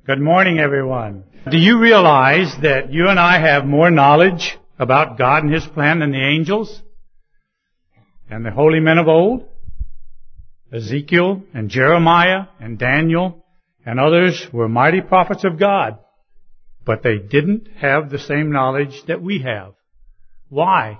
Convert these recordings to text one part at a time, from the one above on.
Good morning, everyone. Do you realize that you and I have more knowledge about God and His plan than the angels and the holy men of old? Ezekiel and Jeremiah and Daniel and others were mighty prophets of God, but they didn't have the same knowledge that we have. Why?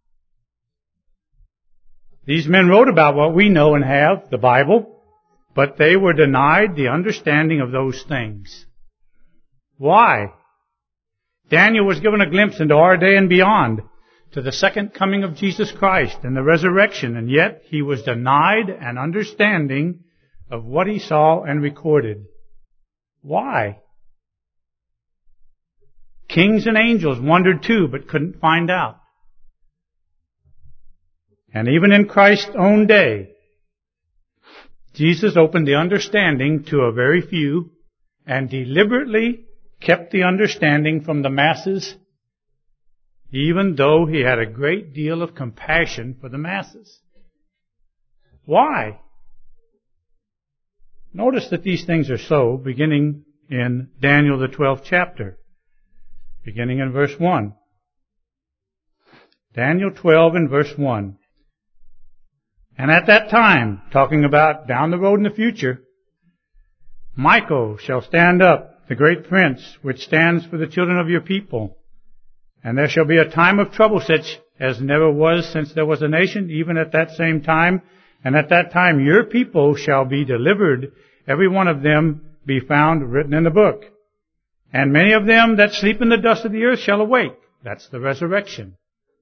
These men wrote about what we know and have, the Bible, but they were denied the understanding of those things. Why? Daniel was given a glimpse into our day and beyond, to the second coming of Jesus Christ and the resurrection, and yet he was denied an understanding of what he saw and recorded. Why? Kings and angels wondered too, but couldn't find out. And even in Christ's own day, Jesus opened the understanding to a very few and deliberately kept the understanding from the masses, even though he had a great deal of compassion for the masses. Why? Notice that these things are so, beginning in Daniel the 12th chapter, beginning in verse 1. Daniel 12 and verse 1. And at that time, talking about down the road in the future, Michael shall stand up, the great prince, which stands for the children of your people. And there shall be a time of trouble such as never was since there was a nation, even at that same time. And at that time your people shall be delivered, every one of them be found written in the book. And many of them that sleep in the dust of the earth shall awake. That's the resurrection.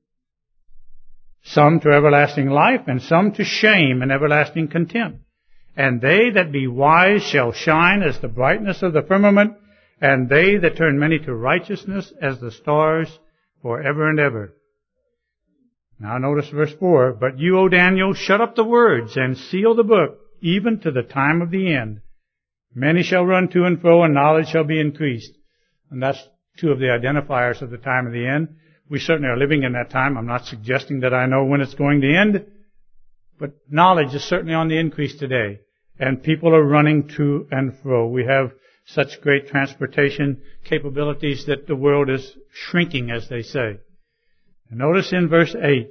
Some to everlasting life, and some to shame and everlasting contempt. And they that be wise shall shine as the brightness of the firmament, and they that turn many to righteousness as the stars forever and ever. Now notice verse 4. But you, O Daniel, shut up the words and seal the book, even to the time of the end. Many shall run to and fro, and knowledge shall be increased. And that's two of the identifiers of the time of the end. We certainly are living in that time. I'm not suggesting that I know when it's going to end, but knowledge is certainly on the increase today, and people are running to and fro. We have such great transportation capabilities that the world is shrinking, as they say. And notice in verse 8,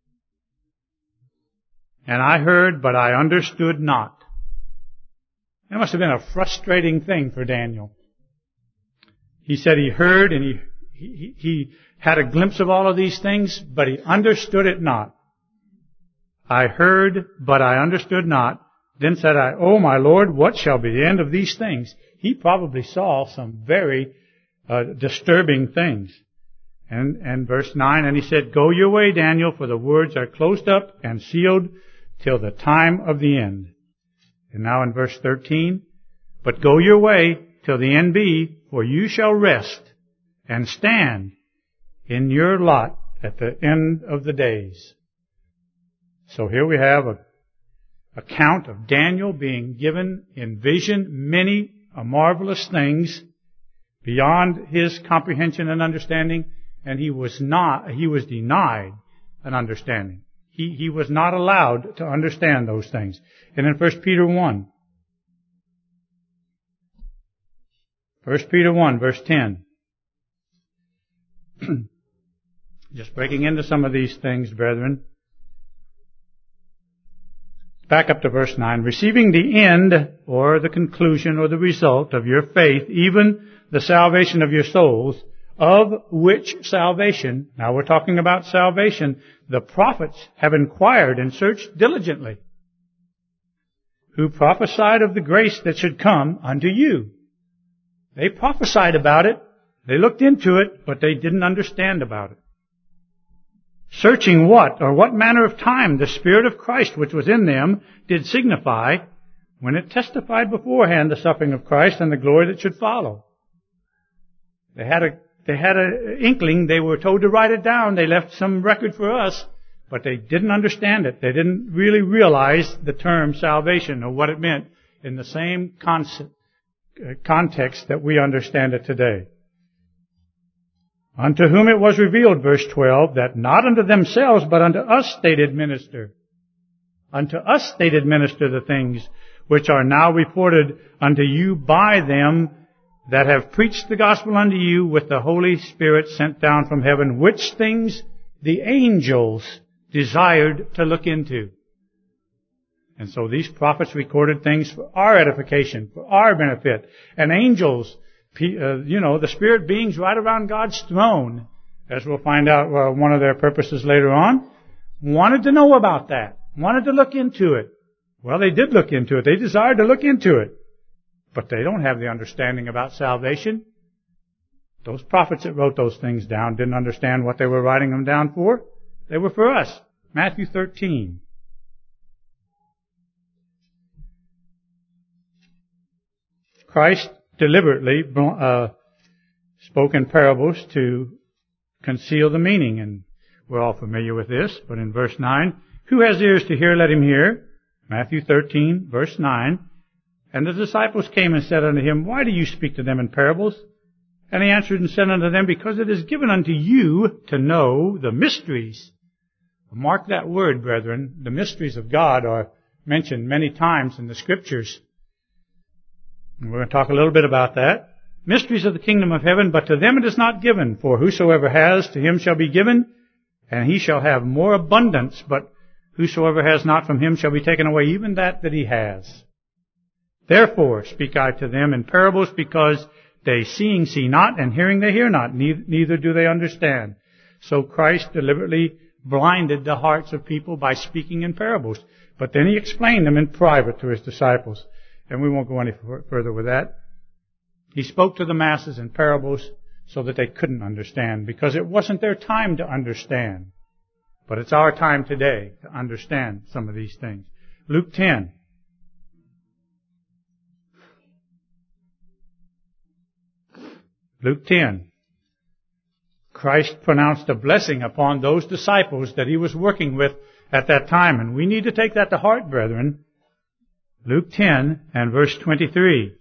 and I heard, but I understood not. That must have been a frustrating thing for Daniel. He said he heard and he had a glimpse of all of these things, but he understood it not. I heard, but I understood not. Then said I, O my Lord, what shall be the end of these things? He probably saw some very disturbing things. And verse 9, and he said, Go your way, Daniel, for the words are closed up and sealed till the time of the end. And now in verse 13, But go your way till the end be, for you shall rest and stand in your lot at the end of the days. So here we have an account of Daniel being given in vision many marvelous things beyond his comprehension and understanding, and he was denied an understanding. He was not allowed to understand those things. And in 1 Peter 1, 1 Peter 1, verse 10, just breaking into some of these things, brethren. Back up to verse 9. Receiving the end, or the conclusion, or the result of your faith, even the salvation of your souls, of which salvation, now we're talking about salvation, the prophets have inquired and searched diligently, who prophesied of the grace that should come unto you. They prophesied about it, they looked into it, but they didn't understand about it. Searching what, or what manner of time the Spirit of Christ which was in them did signify, when it testified beforehand the suffering of Christ and the glory that should follow. They had an inkling. They were told to write it down. They left some record for us, but they didn't understand it. They didn't really realize the term salvation or what it meant in the same context that we understand it today. Unto whom it was revealed, verse 12, that not unto themselves, but unto us they did minister. Unto us they did minister the things which are now reported unto you by them that have preached the gospel unto you with the Holy Spirit sent down from heaven, which things the angels desired to look into. And so these prophets recorded things for our edification, for our benefit. And angels, the spirit beings right around God's throne, as we'll find out one of their purposes later on, wanted to know about that, wanted to look into it. Well, they did look into it. They desired to look into it. But they don't have the understanding about salvation. Those prophets that wrote those things down didn't understand what they were writing them down for. They were for us. Matthew 13. Christ deliberately spoke in parables to conceal the meaning, and we're all familiar with this, but in verse 9, who has ears to hear, let him hear. Matthew 13, verse 9. And the disciples came and said unto him, why do you speak to them in parables? And he answered and said unto them, because it is given unto you to know the mysteries. Mark that word, brethren. The mysteries of God are mentioned many times in the Scriptures. And we're going to talk a little bit about that. Mysteries of the kingdom of heaven, but to them it is not given. For whosoever has, to him shall be given, and he shall have more abundance. But whosoever has not, from him shall be taken away even that he has. Therefore speak I to them in parables, because they seeing see not, and hearing they hear not, neither do they understand. So Christ deliberately blinded the hearts of people by speaking in parables. But then he explained them in private to his disciples. And we won't go any further with that. He spoke to the masses in parables so that they couldn't understand, because it wasn't their time to understand. But it's our time today to understand some of these things. Luke 10. Luke 10. Christ pronounced a blessing upon those disciples that he was working with at that time. And we need to take that to heart, brethren. Luke 10 and verse 23.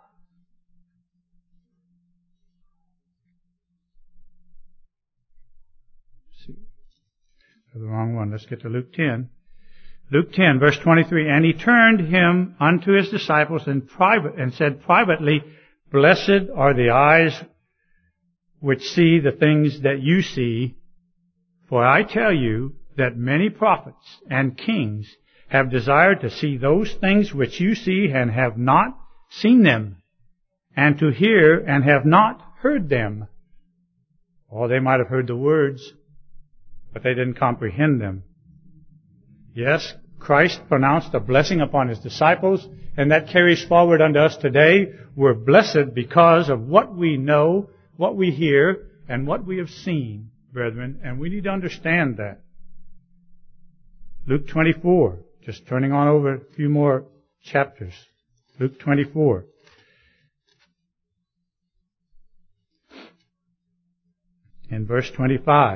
The wrong one. Let's get to Luke 10. Luke 10, verse 23. And he turned him unto his disciples in private and said privately, blessed are the eyes which see the things that you see. For I tell you that many prophets and kings have desired to see those things which you see and have not seen them, and to hear and have not heard them. Or they might have heard the words, but they didn't comprehend them. Yes, Christ pronounced a blessing upon his disciples, and that carries forward unto us today. We're blessed because of what we know, what we hear, and what we have seen, brethren, and we need to understand that. Luke 24, just turning on over a few more chapters. Luke 24. In verse 25.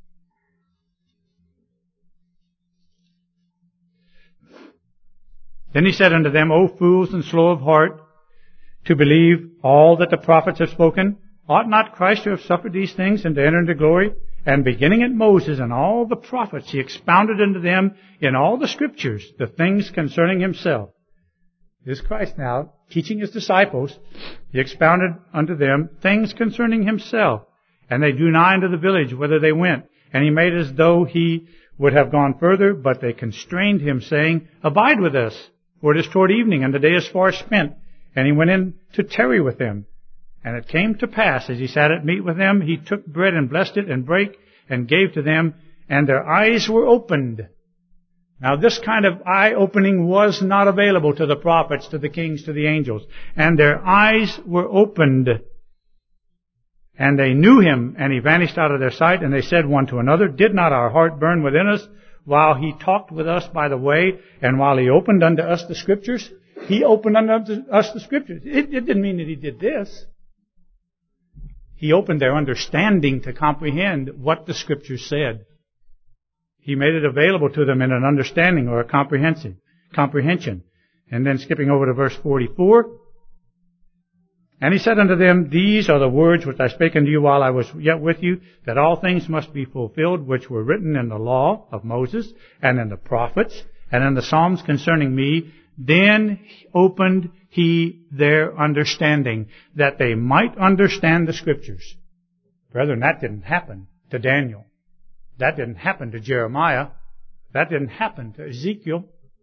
Then he said unto them, O fools and slow of heart, to believe all that the prophets have spoken, ought not Christ to have suffered these things and to enter into glory? And beginning at Moses and all the prophets, he expounded unto them in all the Scriptures the things concerning himself. This is Christ now teaching his disciples. He expounded unto them things concerning himself. And they drew nigh unto the village whither they went. And he made as though he would have gone further, but they constrained him, saying, Abide with us, for it is toward evening, and the day is far spent. And he went in to tarry with them. And it came to pass, as he sat at meat with them, he took bread and blessed it and brake and gave to them, and their eyes were opened. Now this kind of eye-opening was not available to the prophets, to the kings, to the angels. And their eyes were opened. And they knew him, and he vanished out of their sight. And they said one to another, Did not our heart burn within us while he talked with us by the way, and while he opened unto us the Scriptures? He opened unto us the Scriptures. It didn't mean that he did this. He opened their understanding to comprehend what the Scriptures said. He made it available to them in an understanding or a comprehension. And then skipping over to verse 44. And he said unto them, These are the words which I spake unto you while I was yet with you, that all things must be fulfilled which were written in the law of Moses, and in the prophets, and in the Psalms concerning me. Then opened he their understanding, that they might understand the Scriptures. Brethren, that didn't happen to Daniel. That didn't happen to Jeremiah. That didn't happen to Ezekiel.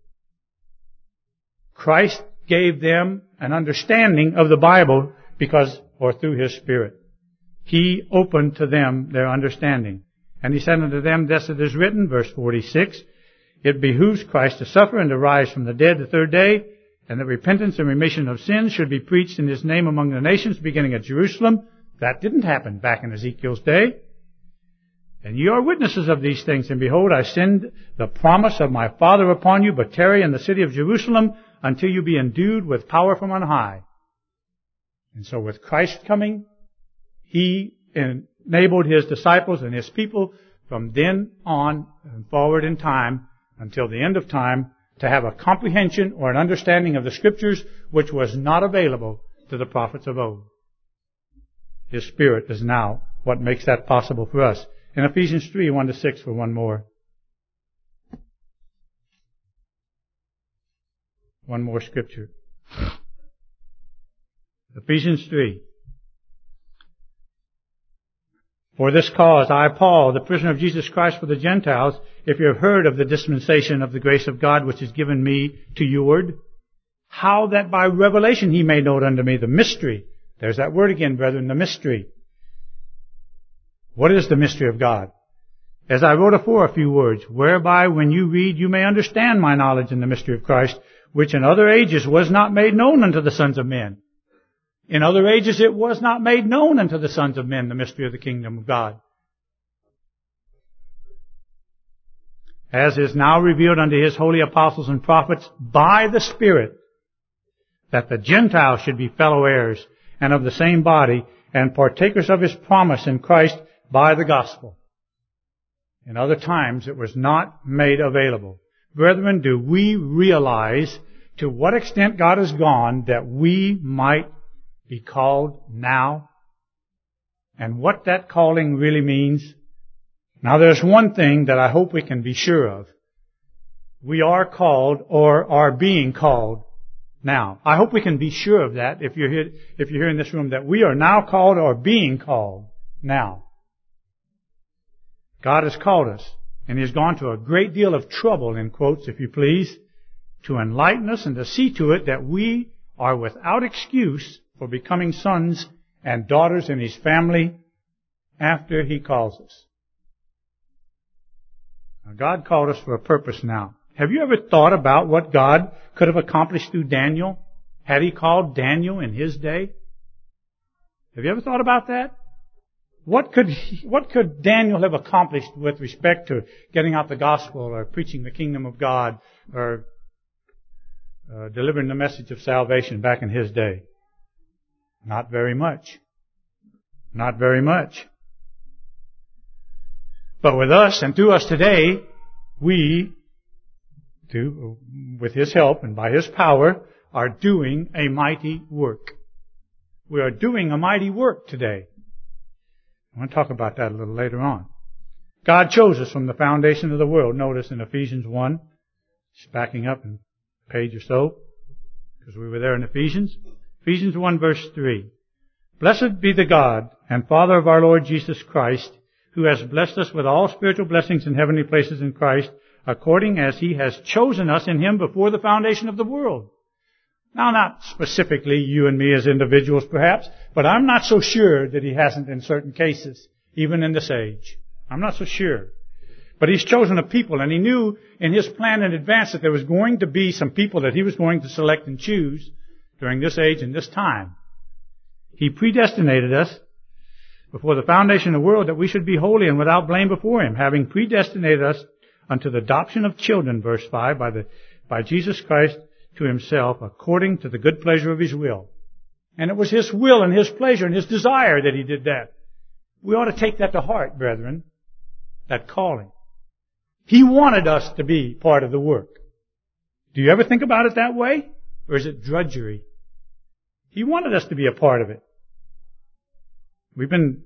Christ gave them an understanding of the Bible through His Spirit. He opened to them their understanding. And He said unto them, thus it is written, verse 46, it behooves Christ to suffer and to rise from the dead the third day, and that repentance and remission of sins should be preached in His name among the nations, beginning at Jerusalem. That didn't happen back in Ezekiel's day. And ye are witnesses of these things, and behold, I send the promise of my Father upon you, but tarry in the city of Jerusalem until you be endued with power from on high. And so with Christ coming, He enabled His disciples and His people from then on and forward in time until the end of time to have a comprehension or an understanding of the Scriptures which was not available to the prophets of old. His Spirit is now what makes that possible for us. In Ephesians 3, 1-6 for one more. One more scripture. Ephesians 3. For this cause, I, Paul, the prisoner of Jesus Christ for the Gentiles, if you have heard of the dispensation of the grace of God which is given me to youward, how that by revelation He made known unto me the mystery. There's that word again, brethren, the mystery. What is the mystery of God? As I wrote afore a few words, whereby when you read you may understand my knowledge in the mystery of Christ, which in other ages was not made known unto the sons of men. In other ages it was not made known unto the sons of men, the mystery of the kingdom of God. As is now revealed unto His holy apostles and prophets by the Spirit, that the Gentiles should be fellow heirs and of the same body, and partakers of His promise in Christ by the gospel. In other times it was not made available. Brethren, do we realize to what extent God has gone that we might be called now? And what that calling really means? Now there's one thing that I hope we can be sure of. We are called or are being called now. I hope we can be sure of that if you're here in this room, that we are now called or being called now. God has called us, and He has gone to a great deal of trouble, in quotes, if you please, to enlighten us and to see to it that we are without excuse for becoming sons and daughters in His family after He calls us. Now, God called us for a purpose now. Have you ever thought about what God could have accomplished through Daniel had He called Daniel in his day? Have you ever thought about that? What could Daniel have accomplished with respect to getting out the gospel or preaching the kingdom of God or delivering the message of salvation back in his day? Not very much. Not very much. But with us and through us today, we, with His help and by His power, are doing a mighty work. We are doing a mighty work today. I want to talk about that a little later on. God chose us from the foundation of the world. Notice in Ephesians 1, just backing up a page or so, because we were there in Ephesians. Ephesians 1 verse 3. Blessed be the God and Father of our Lord Jesus Christ, who has blessed us with all spiritual blessings in heavenly places in Christ, according as He has chosen us in Him before the foundation of the world. Now, not specifically you and me as individuals, perhaps, but I'm not so sure that He hasn't in certain cases, even in this age. I'm not so sure. But He's chosen a people, and He knew in His plan in advance that there was going to be some people that He was going to select and choose during this age and this time. He predestinated us before the foundation of the world that we should be holy and without blame before Him, having predestinated us unto the adoption of children, verse 5, by Jesus Christ to Himself, according to the good pleasure of His will. And it was His will and His pleasure and His desire that He did that. We ought to take that to heart, brethren, that calling. He wanted us to be part of the work. Do you ever think about it that way? Or is it drudgery? He wanted us to be a part of it. We've been,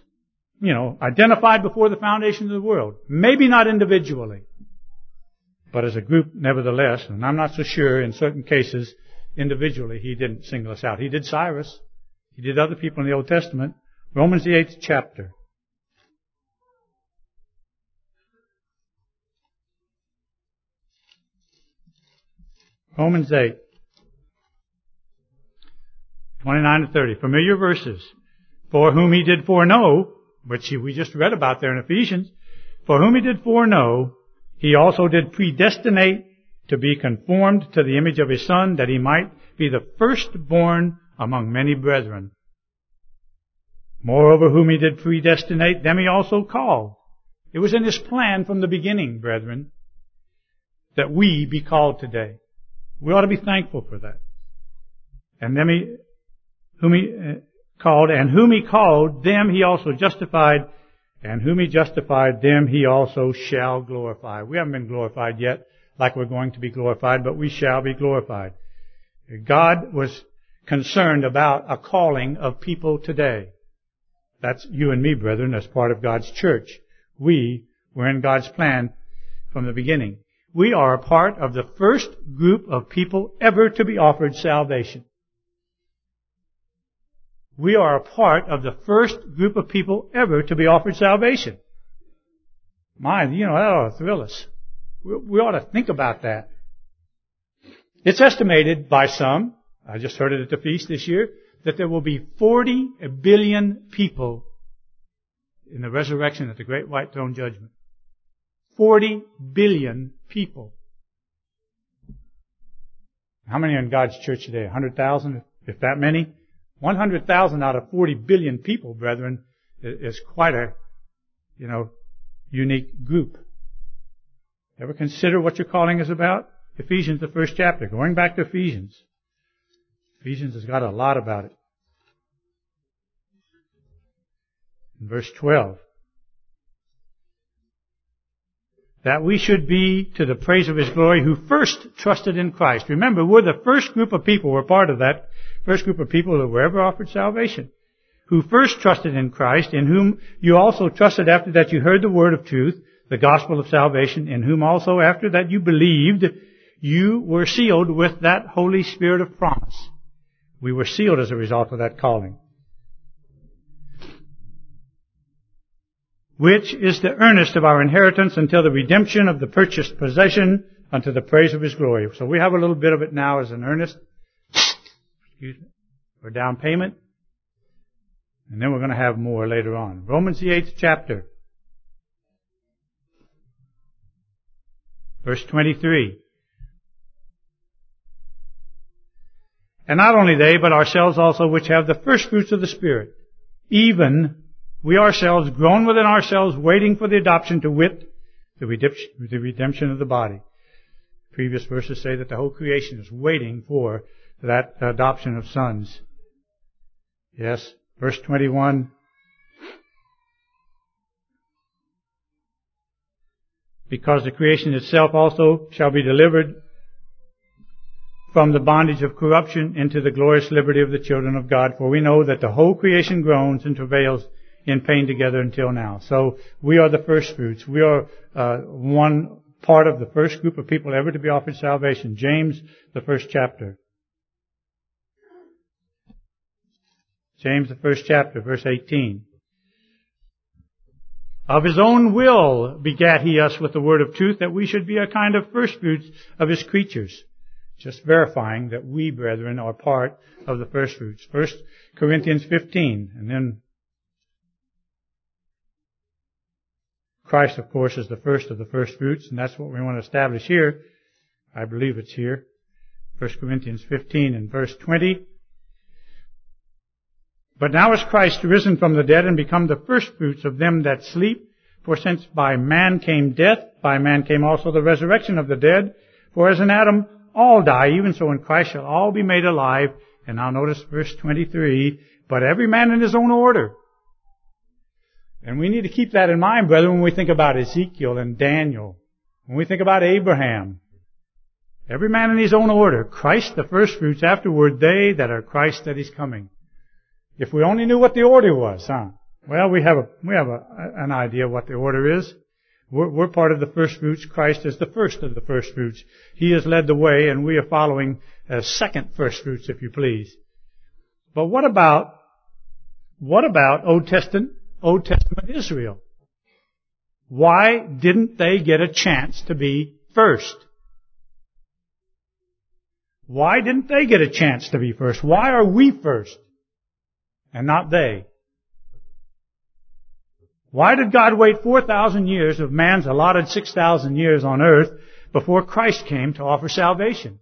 identified before the foundation of the world. Maybe not individually. But as a group, nevertheless, and I'm not so sure in certain cases, individually, he didn't single us out. He did Cyrus. He did other people in the Old Testament. Romans the 8th chapter. Romans 8, 29 to 30. Familiar verses. For whom he did foreknow, which we just read about there in Ephesians, for whom he did foreknow, he also did predestinate to be conformed to the image of his Son, that he might be the firstborn among many brethren. Moreover, whom he did predestinate, them he also called. It was in his plan from the beginning, brethren, that we be called today. We ought to be thankful for that. And them whom he called, and whom he called, them he also justified, and whom he justified, them he also shall glorify. We haven't been glorified yet, like we're going to be glorified, but we shall be glorified. God was concerned about a calling of people today. That's you and me, brethren, as part of God's church. We were in God's plan from the beginning. We are a part of the first group of people ever to be offered salvation. We are a part of the first group of people ever to be offered salvation. My, that ought to thrill us. We ought to think about that. It's estimated by some, I just heard it at the feast this year, that there will be 40 billion people in the resurrection at the Great White Throne Judgment. 40 billion people. How many are in God's church today? 100,000, if that many? 100,000 out of 40 billion people, brethren, is quite a, unique group. Ever consider what your calling is about? Ephesians, the first chapter. Going back to Ephesians. Ephesians has got a lot about it. In verse 12. That we should be to the praise of His glory who first trusted in Christ. Remember, we're the first group of people, we're part of that first group of people that were ever offered salvation. Who first trusted in Christ, in whom you also trusted after that you heard the word of truth, the gospel of salvation, in whom also after that you believed, you were sealed with that Holy Spirit of promise. We were sealed as a result of that calling. Which is the earnest of our inheritance until the redemption of the purchased possession unto the praise of His glory. So we have a little bit of it now as an earnest, or down payment. And then we're going to have more later on. Romans the 8th chapter. Verse 23. And not only they, but ourselves also, which have the first fruits of the Spirit, even we ourselves, grown within ourselves, waiting for the adoption, to wit, the redemption of the body. Previous verses say that the whole creation is waiting for that adoption of sons. Yes, verse 21. Because the creation itself also shall be delivered from the bondage of corruption into the glorious liberty of the children of God. For we know that the whole creation groans and travails in pain together until now. So we are the first fruits. We are one part of the first group of people ever to be offered salvation. James, the first chapter. James, the first chapter, verse 18. Of His own will begat He us with the word of truth, that we should be a kind of first fruits of His creatures. Just verifying that we, brethren, are part of the first fruits. 1 Corinthians 15, and then Christ, of course, is the first of the first fruits, and that's what we want to establish here. I believe it's here. 1 Corinthians 15 and verse 20. But now is Christ risen from the dead and become the first fruits of them that sleep. For since by man came death, by man came also the resurrection of the dead. For as in Adam all die, even so in Christ shall all be made alive. And now notice verse 23, but every man in his own order. And we need to keep that in mind, brethren, when we think about Ezekiel and Daniel. When we think about Abraham. Every man in his own order. Christ the first fruits, afterward they that are Christ that is coming. If we only knew what the order was, huh? Well, we have an idea what the order is. We're part of the first fruits. Christ is the first of the first fruits. He has led the way, and we are following as second first fruits, if you please. But what about Old Testament Israel? Why didn't they get a chance to be first? Why didn't they get a chance to be first? Why are we first and not they? Why did God wait 4,000 years of man's allotted 6,000 years on earth before Christ came to offer salvation?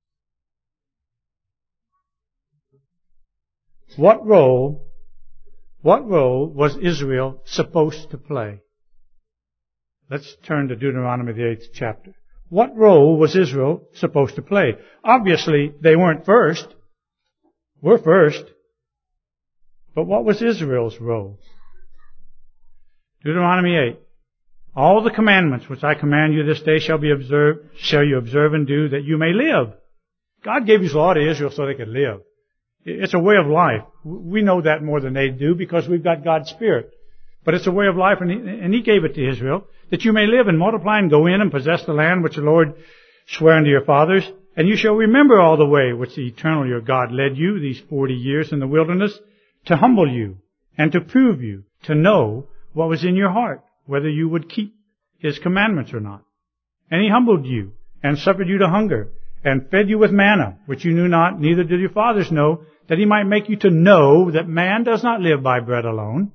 What role was Israel supposed to play? Let's turn to Deuteronomy, the 8th chapter. What role was Israel supposed to play? Obviously, they weren't first. We're first. But what was Israel's role? Deuteronomy 8. All the commandments which I command you this day shall you observe and do, that you may live. God gave His law to Israel so they could live. It's a way of life. We know that more than they do because we've got God's Spirit. But it's a way of life, and He gave it to Israel, that you may live and multiply and go in and possess the land which the Lord sware unto your fathers. And you shall remember all the way which the Eternal your God led you these 40 years in the wilderness, to humble you and to prove you, to know what was in your heart, whether you would keep His commandments or not. And He humbled you and suffered you to hunger and fed you with manna, which you knew not, neither did your fathers know, that He might make you to know that man does not live by bread alone,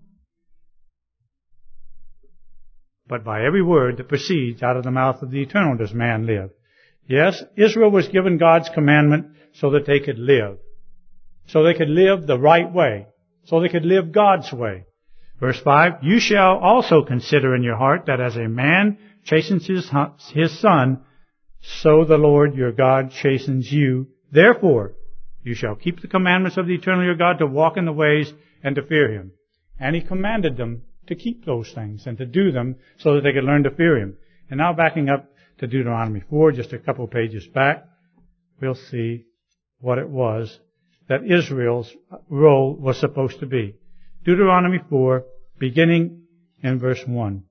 but by every word that proceeds out of the mouth of the Eternal does man live. Yes, Israel was given God's commandment so that they could live. So they could live the right way. So they could live God's way. Verse 5, you shall also consider in your heart that as a man chastens his son, so the Lord your God chastens you. Therefore, you shall keep the commandments of the Eternal your God, to walk in the ways and to fear Him. And He commanded them to keep those things and to do them so that they could learn to fear Him. And now backing up to Deuteronomy 4, just a couple pages back, we'll see what it was that Israel's role was supposed to be. Deuteronomy 4, beginning in verse 1.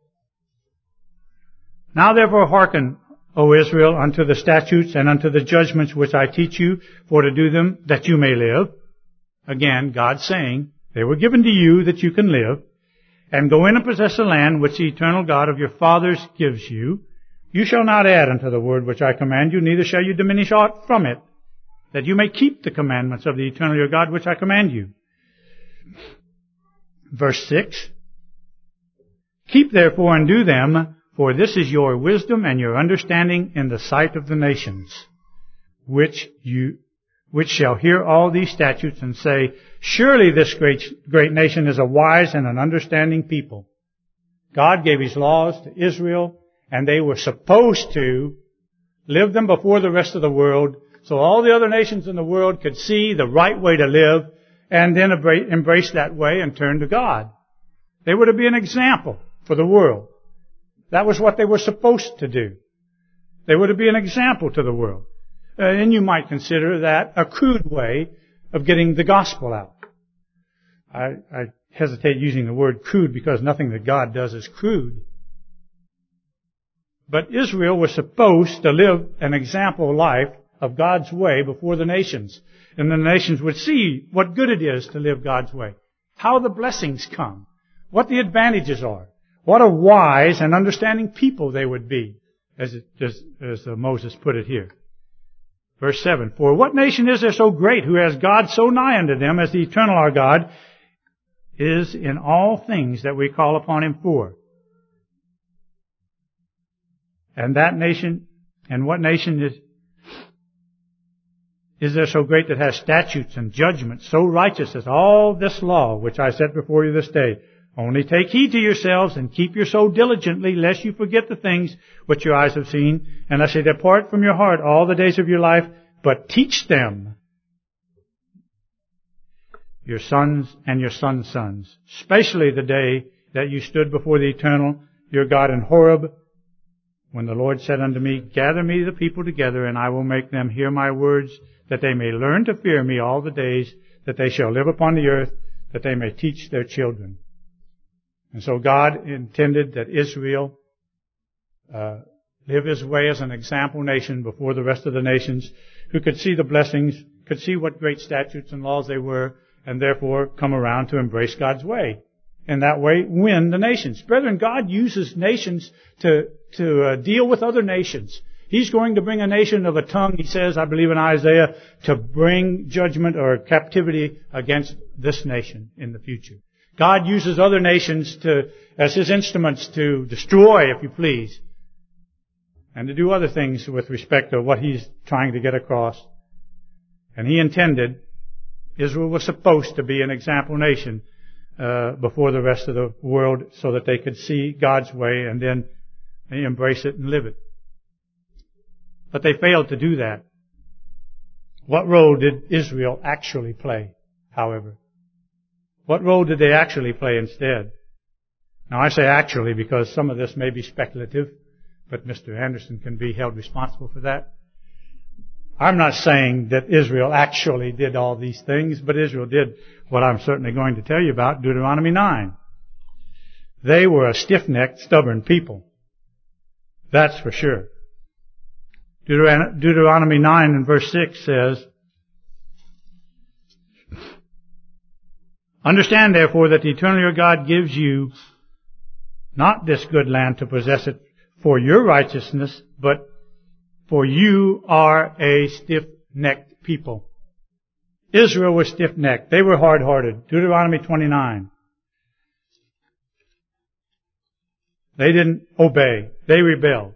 Now therefore hearken, O Israel, unto the statutes and unto the judgments which I teach you, for to do them that you may live. Again, God saying, they were given to you that you can live. And go in and possess the land which the Eternal God of your fathers gives you. You shall not add unto the word which I command you, neither shall you diminish aught from it, that you may keep the commandments of the Eternal your God which I command you. Verse 6. Keep therefore and do them, for this is your wisdom and your understanding in the sight of the nations, which shall hear all these statutes and say, surely this great nation is a wise and an understanding people. God gave His laws to Israel, and they were supposed to live them before the rest of the world, so all the other nations in the world could see the right way to live, and then embrace that way and turn to God. They were to be an example for the world. That was what they were supposed to do. They were to be an example to the world. And you might consider that a crude way of getting the gospel out. I hesitate using the word crude because nothing that God does is crude. But Israel was supposed to live an example life of God's way before the nations. And the nations would see what good it is to live God's way. How the blessings come. What the advantages are. What a wise and understanding people they would be, as Moses put it here. Verse 7, for what nation is there so great who has God so nigh unto them as the Eternal our God is in all things that we call upon Him for? And that nation, and what nation is there so great that has statutes and judgments so righteous as all this law which I set before you this day? Only take heed to yourselves and keep your soul diligently, lest you forget the things which your eyes have seen, and lest they depart from your heart all the days of your life, but teach them your sons and your sons' sons, especially the day that you stood before the Eternal your God in Horeb, when the Lord said unto me, gather me the people together, and I will make them hear my words, that they may learn to fear me all the days that they shall live upon the earth, that they may teach their children. And so God intended that Israel live His way as an example nation before the rest of the nations, who could see the blessings, could see what great statutes and laws they were, and therefore come around to embrace God's way. And that way win the nations. Brethren, God uses nations to deal with other nations. He's going to bring a nation of a tongue, He says, I believe in Isaiah, to bring judgment or captivity against this nation in the future. God uses other nations as His instruments to destroy, if you please, and to do other things with respect to what He's trying to get across. And He intended Israel was supposed to be an example nation before the rest of the world so that they could see God's way and then they embrace it and live it. But they failed to do that. What role did Israel actually play, however? What role did they actually play instead? Now I say actually because some of this may be speculative, but Mr. Anderson can be held responsible for that. I'm not saying that Israel actually did all these things, but Israel did what I'm certainly going to tell you about, Deuteronomy 9. They were a stiff-necked, stubborn people. That's for sure. Deuteronomy 9 and verse 6 says, Understand, therefore, that the eternal your God gives you not this good land to possess it for your righteousness, but for you are a stiff-necked people. Israel was stiff-necked. They were hard-hearted. Deuteronomy 29. They didn't obey. They rebelled.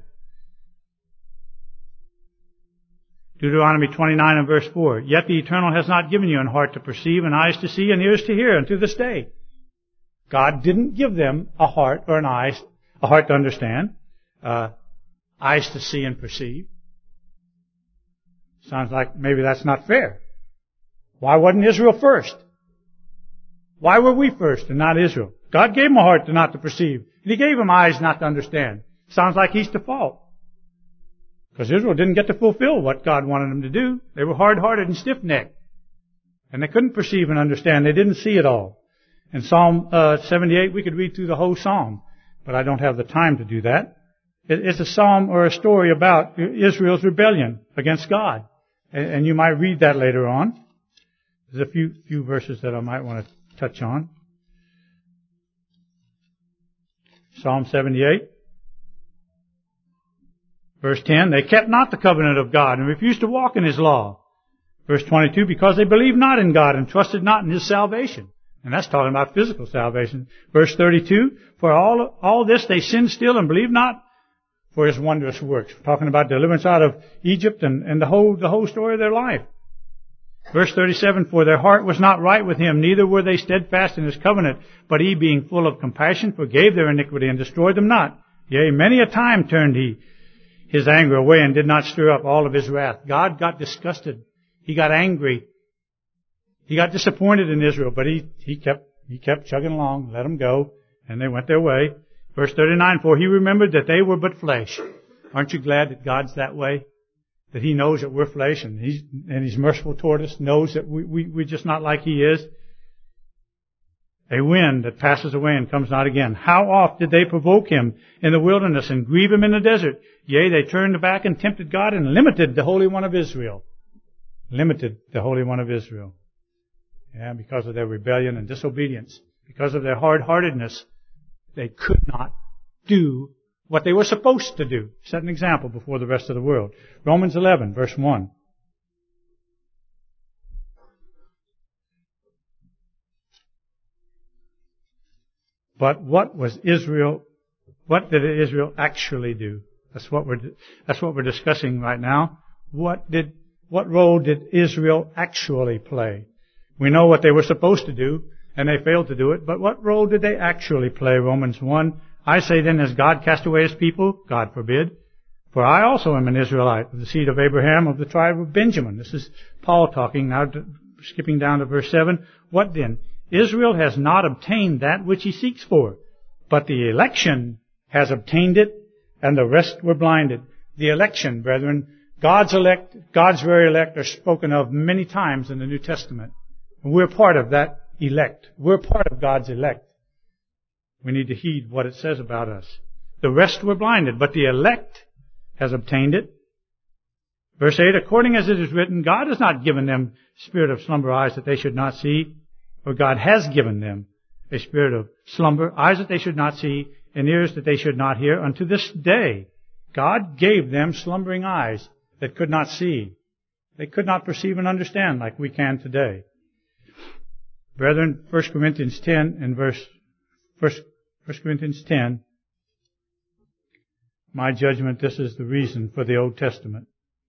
Deuteronomy 29 and verse 4. Yet the Eternal has not given you an heart to perceive, and eyes to see, and ears to hear unto this day. God didn't give them a heart or a heart to understand, eyes to see and perceive. Sounds like maybe that's not fair. Why wasn't Israel first? Why were we first and not Israel? God gave them a heart not to perceive, and He gave them eyes not to understand. Sounds like He's to fault. Because Israel didn't get to fulfill what God wanted them to do. They were hard-hearted and stiff-necked. And they couldn't perceive and understand. They didn't see it all. In Psalm 78, we could read through the whole psalm, but I don't have the time to do that. It's a psalm or a story about Israel's rebellion against God. And you might read that later on. There's a few verses that I might want to touch on. Psalm 78. Verse 10, they kept not the covenant of God and refused to walk in His law. Verse 22, because they believed not in God and trusted not in His salvation. And that's talking about physical salvation. Verse 32, for all this they sinned still and believed not for His wondrous works. We're talking about deliverance out of Egypt and the whole story of their life. Verse 37, for their heart was not right with Him, neither were they steadfast in His covenant, but He, being full of compassion, forgave their iniquity and destroyed them not. Yea, many a time turned He His anger away and did not stir up all of His wrath. God got disgusted. He got angry. He got disappointed in Israel, but he kept chugging along, let them go, and they went their way. Verse 39, for He remembered that they were but flesh. Aren't you glad that God's that way? That He knows that we're flesh and He's merciful toward us, knows that we're just not like He is. A wind that passes away and comes not again. How oft did they provoke Him in the wilderness and grieve Him in the desert? Yea, they turned back and tempted God and limited the Holy One of Israel. Limited the Holy One of Israel. Yeah, because of their rebellion and disobedience. Because of their hard-heartedness, they could not do what they were supposed to do. Set an example before the rest of the world. Romans 11, verse 1. But what did Israel actually do? That's what we're discussing right now. What role did Israel actually play? We know what they were supposed to do, and they failed to do it, but what role did they actually play? Romans 1, I say then, has God cast away His people? God forbid. For I also am an Israelite, of the seed of Abraham, of the tribe of Benjamin. This is Paul talking now, skipping down to verse 7. What then? Israel has not obtained that which he seeks for, but the election has obtained it, and the rest were blinded. The election, brethren, God's elect, God's very elect, are spoken of many times in the New Testament. And we're part of that elect. We're part of God's elect. We need to heed what it says about us. The rest were blinded, but the elect has obtained it. Verse 8, according as it is written, God has not given them spirit of slumber, eyes that they should not see, or God has given them a spirit of slumber, eyes that they should not see, and ears that they should not hear. Unto this day, God gave them slumbering eyes that could not see. They could not perceive and understand like we can today. Brethren, 1 Corinthians 10 and 1 Corinthians 10, my judgment, this is the reason for the Old Testament.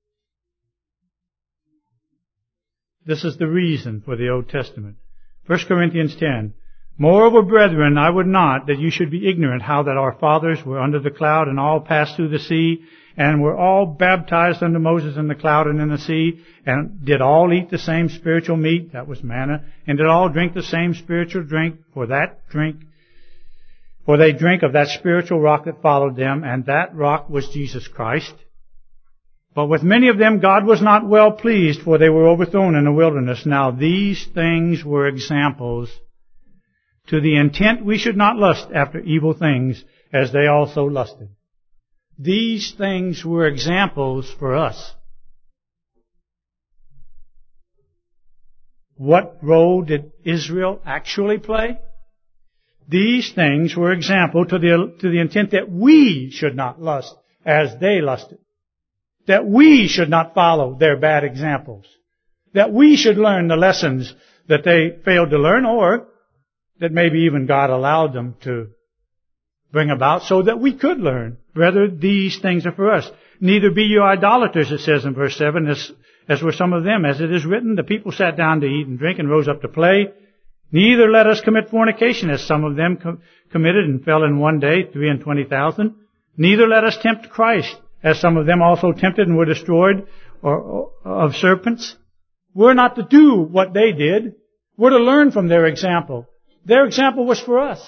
This is the reason for the Old Testament. 1 Corinthians 10. Moreover, brethren, I would not that you should be ignorant how that our fathers were under the cloud and all passed through the sea and were all baptized unto Moses in the cloud and in the sea and did all eat the same spiritual meat, that was manna, and did all drink the same spiritual drink, for they drink of that spiritual rock that followed them, and that rock was Jesus Christ. But with many of them God was not well pleased, for they were overthrown in the wilderness. Now these things were examples, to the intent we should not lust after evil things, as they also lusted. These things were examples for us. What role did Israel actually play? These things were example to the intent that we should not lust as they lusted. That we should not follow their bad examples. That we should learn the lessons that they failed to learn, or that maybe even God allowed them to bring about so that we could learn. Rather, these things are for us. Neither be you idolaters, it says in verse 7, as were some of them. As it is written, the people sat down to eat and drink and rose up to play. Neither let us commit fornication, as some of them committed and fell in one day, 23,000. Neither let us tempt Christ, as some of them also tempted and were destroyed of serpents. We're not to do what they did. We're to learn from their example. Their example was for us.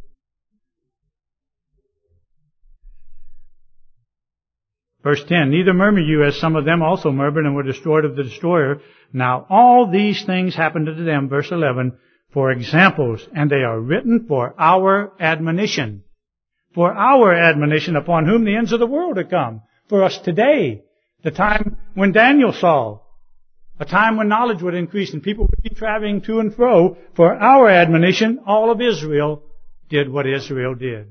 Verse 10, neither murmur you as some of them also murmured and were destroyed of the destroyer. Now all these things happened to them, verse 11, for examples, and they are written for our admonition. For our admonition, upon whom the ends of the world are come. For us today, the time when Daniel saw, a time when knowledge would increase and people would be traveling to and fro. For our admonition, all of Israel did what Israel did.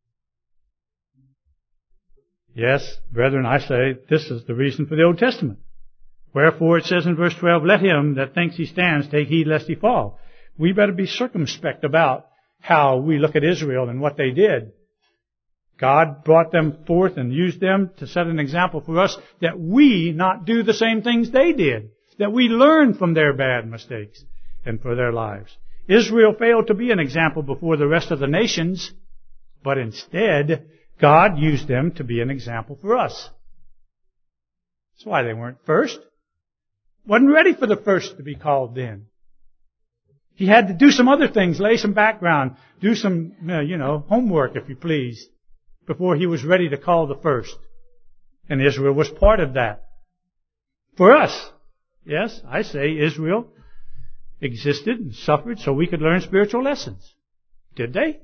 Yes, brethren, I say this is the reason for the Old Testament. Wherefore it says in verse 12, let him that thinks he stands take heed lest he fall. We better be circumspect about how we look at Israel and what they did. God brought them forth and used them to set an example for us that we not do the same things they did, that we learn from their bad mistakes and for their lives. Israel failed to be an example before the rest of the nations, but instead God used them to be an example for us. That's why they weren't first. Wasn't ready for the first to be called then. He had to do some other things, lay some background, do some, homework, if you please, before he was ready to call the first. And Israel was part of that. For us, yes, I say Israel existed and suffered so we could learn spiritual lessons. Did they?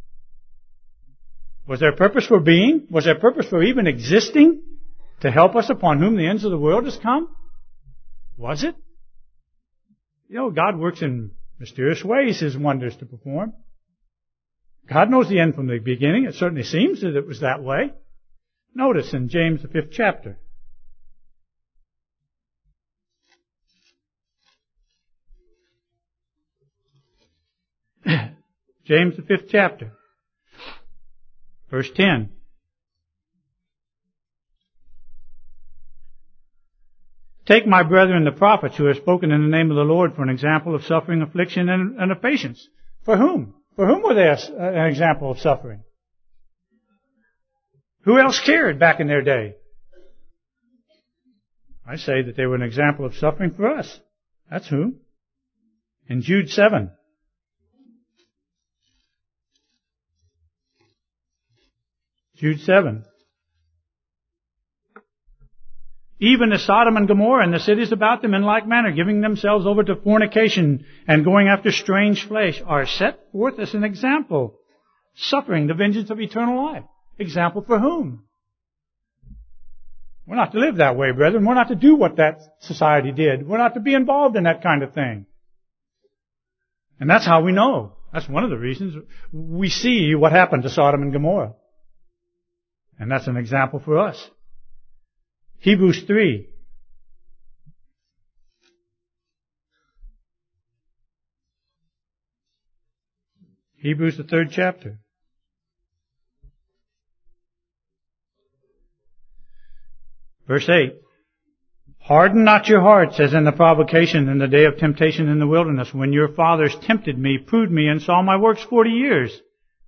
Was there purpose for being? Was there purpose for even existing to help us upon whom the ends of the world has come? Was it? God works in mysterious ways His wonders to perform. God knows the end from the beginning. It certainly seems that it was that way. Notice in James, the 5th chapter. James, the 5th chapter. Verse 10. Take my brethren the prophets who have spoken in the name of the Lord for an example of suffering, affliction, and of patience. For whom? For whom were they an example of suffering? Who else cared back in their day? I say that they were an example of suffering for us. That's who. In Jude 7. Jude 7. Even as Sodom and Gomorrah and the cities about them in like manner, giving themselves over to fornication and going after strange flesh, are set forth as an example, suffering the vengeance of eternal life. Example for whom? We're not to live that way, brethren. We're not to do what that society did. We're not to be involved in that kind of thing. And that's how we know. That's one of the reasons we see what happened to Sodom and Gomorrah. And that's an example for us. Hebrews 3. Hebrews, the 3rd chapter. Verse 8. Harden not your hearts as in the provocation in the day of temptation in the wilderness, when your fathers tempted me, proved me, and saw my works 40 years.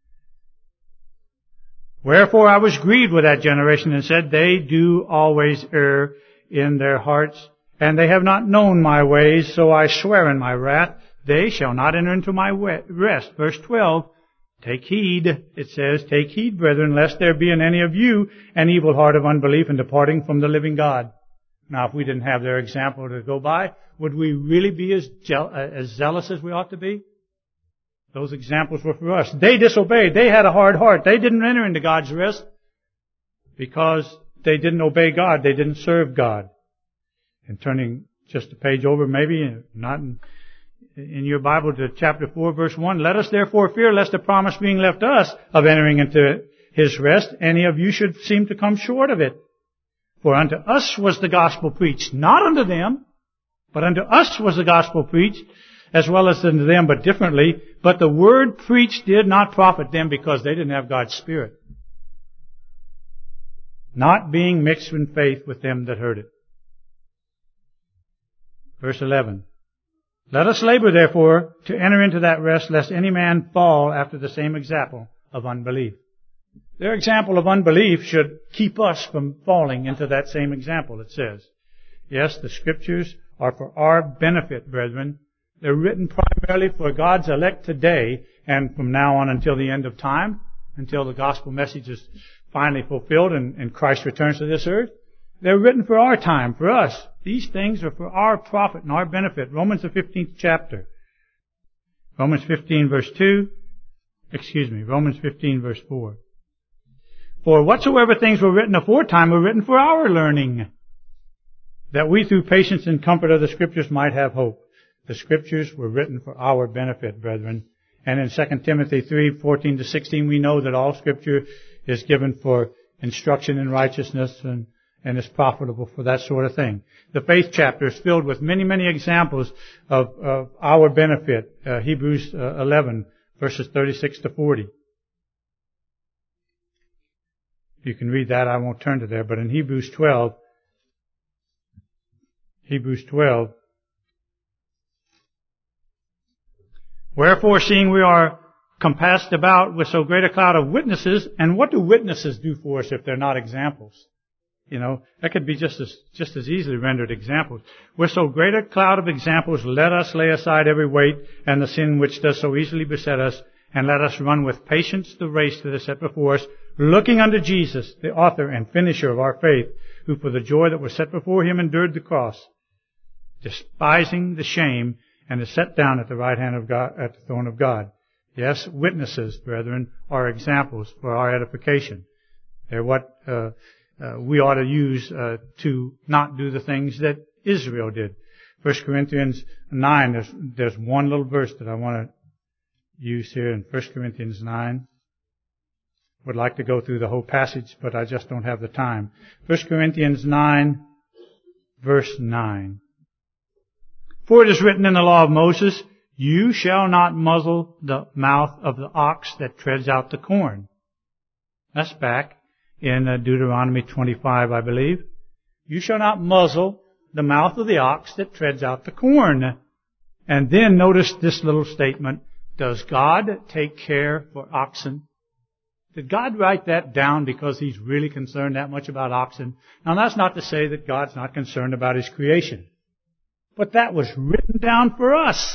Wherefore I was grieved with that generation and said, they do always err in their hearts, and they have not known my ways, so I swear in my wrath, they shall not enter into my rest. Verse 12, take heed, it says, take heed, brethren, lest there be in any of you an evil heart of unbelief in departing from the living God. Now, if we didn't have their example to go by, would we really be as zealous as we ought to be? Those examples were for us. They disobeyed. They had a hard heart. They didn't enter into God's rest because they didn't obey God. They didn't serve God. And turning just a page over, maybe not in your Bible, to chapter 4, verse 1, let us therefore fear lest the promise being left us of entering into His rest, any of you should seem to come short of it. For unto us was the gospel preached, not unto them, but unto us was the gospel preached, as well as unto them, but differently. But the word preached did not profit them, because they didn't have God's Spirit, not being mixed in faith with them that heard it. Verse 11. Let us labor, therefore, to enter into that rest, lest any man fall after the same example of unbelief. Their example of unbelief should keep us from falling into that same example, it says. Yes, the Scriptures are for our benefit, brethren. They're written primarily for God's elect today and from now on until the end of time, until the gospel message is finally fulfilled and Christ returns to this earth. They're written for our time, for us. These things are for our profit and our benefit. Romans the 15th chapter. Romans 15 verse 2. Romans 15 verse 4. For whatsoever things were written aforetime were written for our learning, that we through patience and comfort of the Scriptures might have hope. The Scriptures were written for our benefit, brethren. And in 2 Timothy 3:14-16, we know that all Scripture is given for instruction in righteousness and is profitable for that sort of thing. The faith chapter is filled with many, many examples of our benefit. Hebrews 11, verses 36-40. You can read that. I won't turn to there. But in Hebrews 12, wherefore, seeing we are compassed about with so great a cloud of witnesses, and what do witnesses do for us if they're not examples? You know, that could be just as easily rendered examples. With so great a cloud of examples, let us lay aside every weight and the sin which does so easily beset us, and let us run with patience the race that is set before us, looking unto Jesus, the author and finisher of our faith, who for the joy that was set before Him endured the cross, despising the shame, and is set down at the right hand of God, at the throne of God. Yes, witnesses, brethren, are examples for our edification. They're what we ought to use to not do the things that Israel did. 1 Corinthians 9, there's one little verse that I want to use here in 1 Corinthians 9. Would like to go through the whole passage, but I just don't have the time. 1 Corinthians 9, verse 9. For it is written in the law of Moses, you shall not muzzle the mouth of the ox that treads out the corn. That's back in Deuteronomy 25, I believe. You shall not muzzle the mouth of the ox that treads out the corn. And then notice this little statement. Does God take care for oxen? Did God write that down because He's really concerned that much about oxen? Now that's not to say that God's not concerned about His creation. But that was written down for us.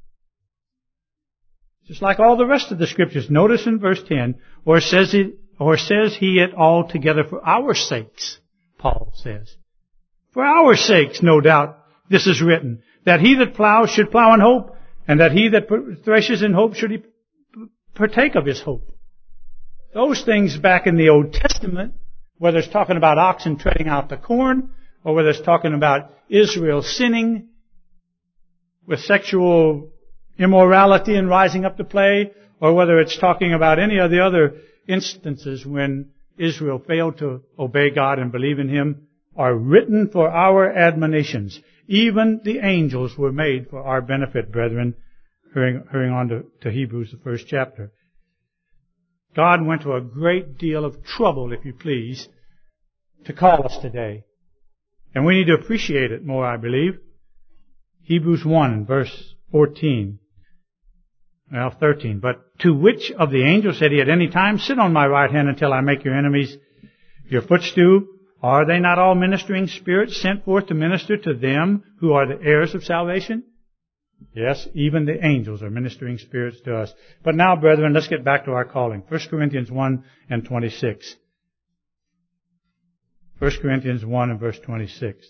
Just like all the rest of the Scriptures. Notice in verse 10, or says He it altogether for our sakes, Paul says. For our sakes, no doubt, this is written, that he that plows should plow in hope, and that he that threshes in hope should partake of his hope. those things back in the Old Testament, whether it's talking about oxen treading out the corn, or whether it's talking about Israel sinning with sexual immorality and rising up to play, or whether it's talking about any of the other instances when Israel failed to obey God and believe in Him, are written for our admonitions. Even the angels were made for our benefit, brethren. Hurrying on to Hebrews, the first chapter. God went to a great deal of trouble, if you please, to call us today. And we need to appreciate it more, I believe. Hebrews 1, verse 13. But to which of the angels said he at any time, sit on my right hand until I make your enemies your footstool? Are they not all ministering spirits sent forth to minister to them who are the heirs of salvation? Yes, even the angels are ministering spirits to us. But now, brethren, let's get back to our calling. 1 Corinthians 1 and 26. 1 Corinthians 1 and verse 26.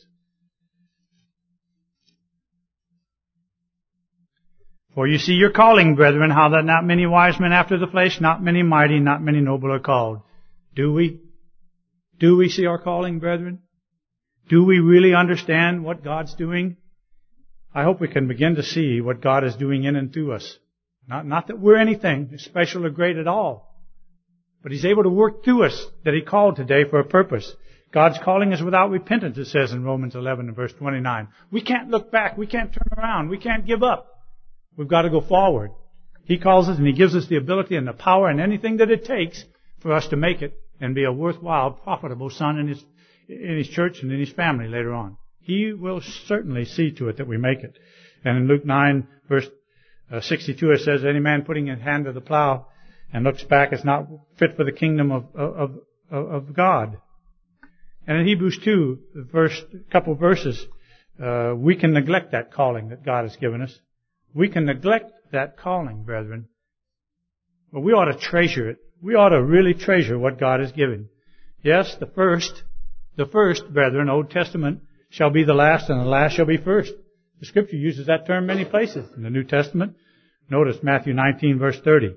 For you see your calling, brethren, how that not many wise men after the flesh, not many mighty, not many noble are called. Do we? Do we see our calling, brethren? Do we really understand what God's doing? I hope we can begin to see what God is doing in and through us. Not that we're anything special or great at all, but He's able to work through us that He called today for a purpose. God's calling is without repentance, it says in Romans 11 and verse 29. We can't look back. We can't turn around. We can't give up. We've got to go forward. He calls us and He gives us the ability and the power and anything that it takes for us to make it and be a worthwhile, profitable son in His church and in His family later on. He will certainly see to it that we make it. And in Luke 9, verse 62, it says, any man putting his hand to the plow and looks back is not fit for the kingdom of God. And in Hebrews 2, the first couple verses, we can neglect that calling that God has given us. We can neglect that calling, brethren. But we ought to treasure it. We ought to really treasure what God has given. Yes, the first, brethren, Old Testament, shall be the last, and the last shall be first. The Scripture uses that term many places in the New Testament. Notice Matthew 19, verse 30.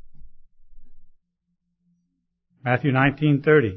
Matthew 19:30.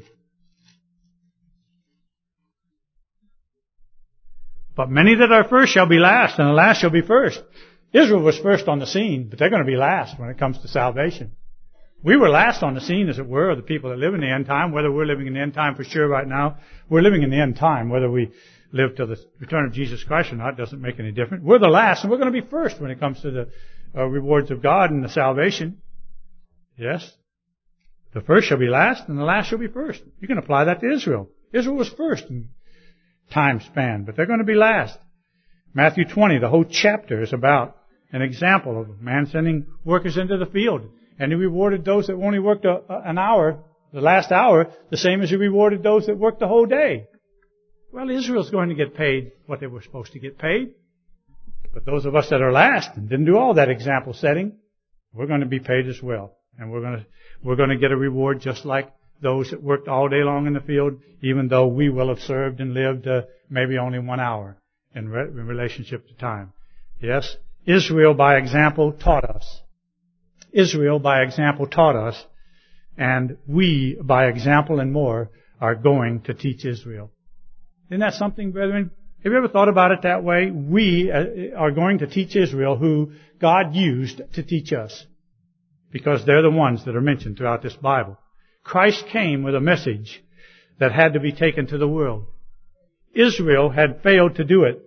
But many that are first shall be last, and the last shall be first. Israel was first on the scene, but they're going to be last when it comes to salvation. We were last on the scene, as it were, of the people that live in the end time. Whether we're living in the end time for sure right now, we're living in the end time. Whether we live till the return of Jesus Christ or not doesn't make any difference. We're the last, and we're going to be first when it comes to the rewards of God and the salvation. Yes. The first shall be last, and the last shall be first. You can apply that to Israel. Israel was first in time span, but they're going to be last. Matthew 20, the whole chapter is about an example of a man sending workers into the field. And He rewarded those that only worked an hour, the last hour, the same as He rewarded those that worked the whole day. Well, Israel's going to get paid what they were supposed to get paid. But those of us that are last and didn't do all that example setting, we're going to be paid as well. And we're going to get a reward just like those that worked all day long in the field, even though we will have served and lived maybe only 1 hour in relationship to time. Yes, Israel by example taught us. Israel by example taught us, and we by example and more are going to teach Israel. Isn't that something, brethren? Have you ever thought about it that way? We are going to teach Israel who God used to teach us, because they're the ones that are mentioned throughout this Bible. Christ came with a message that had to be taken to the world. Israel had failed to do it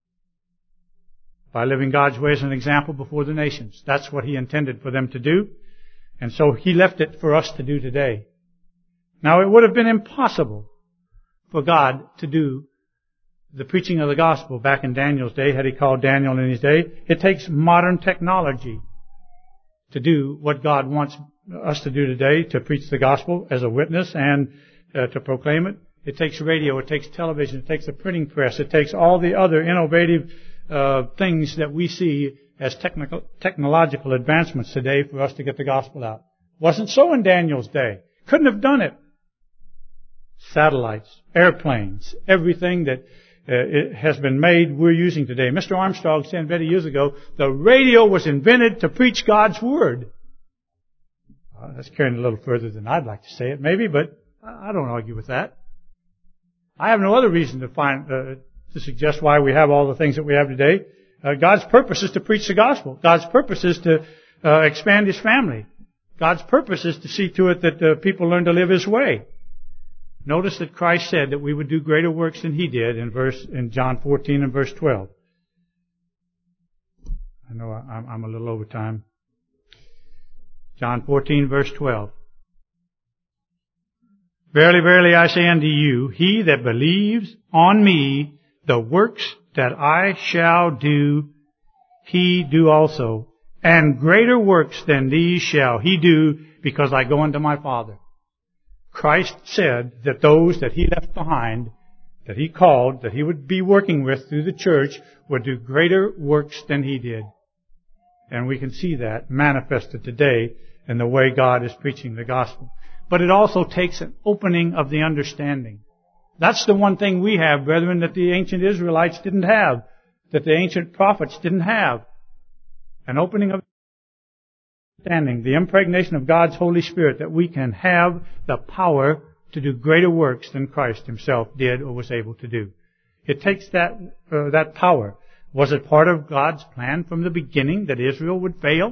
by living God's way as an example before the nations. That's what He intended for them to do. And so He left it for us to do today. Now, it would have been impossible for God to do the preaching of the gospel back in Daniel's day, had He called Daniel in his day. It takes modern technology to do what God wants us to do today, to preach the gospel as a witness and to proclaim it. It takes radio, it takes television, it takes a printing press, it takes all the other innovative things that we see as technological advancements today for us to get the gospel out. Wasn't so in Daniel's day. Couldn't have done it. Satellites, airplanes, everything that it has been made we're using today. Mr. Armstrong said many years ago, the radio was invented to preach God's Word. That's carrying it a little further than I'd like to say it, maybe, but I don't argue with that. I have no other reason to suggest why we have all the things that we have today. God's purpose is to preach the gospel. God's purpose is to expand His family. God's purpose is to see to it that people learn to live His way. Notice that Christ said that we would do greater works than He did in John 14 and verse 12. I know I'm a little over time. John 14 verse 12. Verily, verily, I say unto you, he that believes on me, the works that I shall do, he do also. And greater works than these shall he do, because I go unto my Father. Christ said that those that He left behind, that He called, that He would be working with through the church, would do greater works than He did. And we can see that manifested today in the way God is preaching the gospel. But it also takes an opening of the understanding. That's the one thing we have, brethren, that the ancient Israelites didn't have, that the ancient prophets didn't have. An opening of understanding, the impregnation of God's Holy Spirit, that we can have the power to do greater works than Christ Himself did or was able to do. It takes that power. Was it part of God's plan from the beginning that Israel would fail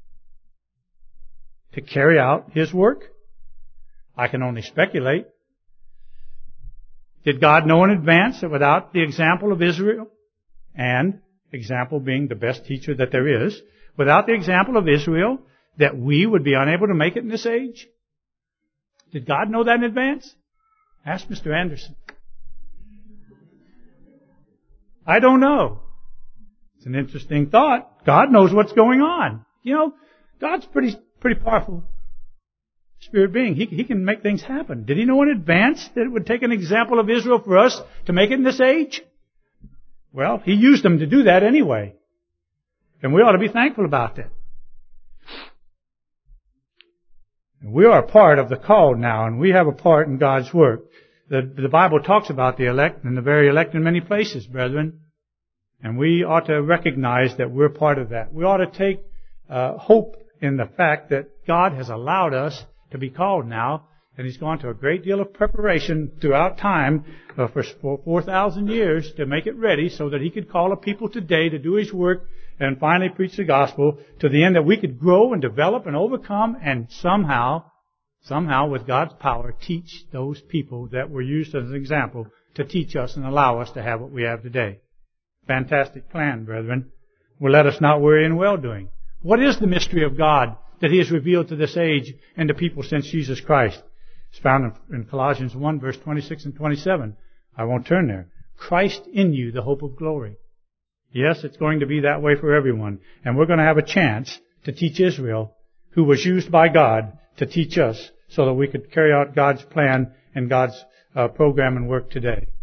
to carry out His work? I can only speculate. Did God know in advance that without the example of Israel, and example being the best teacher that there is, without the example of Israel, that we would be unable to make it in this age? Did God know that in advance? Ask Mr. Anderson. I don't know. It's an interesting thought. God knows what's going on. You know, God's pretty powerful spirit being. He can make things happen. Did He know in advance that it would take an example of Israel for us to make it in this age? Well, He used them to do that anyway. And we ought to be thankful about that. And we are a part of the call now, and we have a part in God's work. The Bible talks about the elect, and the very elect in many places, brethren. And we ought to recognize that we're part of that. We ought to take hope in the fact that God has allowed us to be called now, and He's gone to a great deal of preparation throughout time for 4,000 years to make it ready so that He could call a people today to do His work and finally preach the gospel to the end that we could grow and develop and overcome and somehow with God's power teach those people that were used as an example to teach us and allow us to have what we have today. Fantastic plan, brethren. Will let us not worry in well-doing. What is the mystery of God that He has revealed to this age and to people since Jesus Christ? It's found in Colossians 1, verse 26 and 27. I won't turn there. Christ in you, the hope of glory. Yes, it's going to be that way for everyone. And we're going to have a chance to teach Israel, who was used by God, to teach us so that we could carry out God's plan and God's program and work today.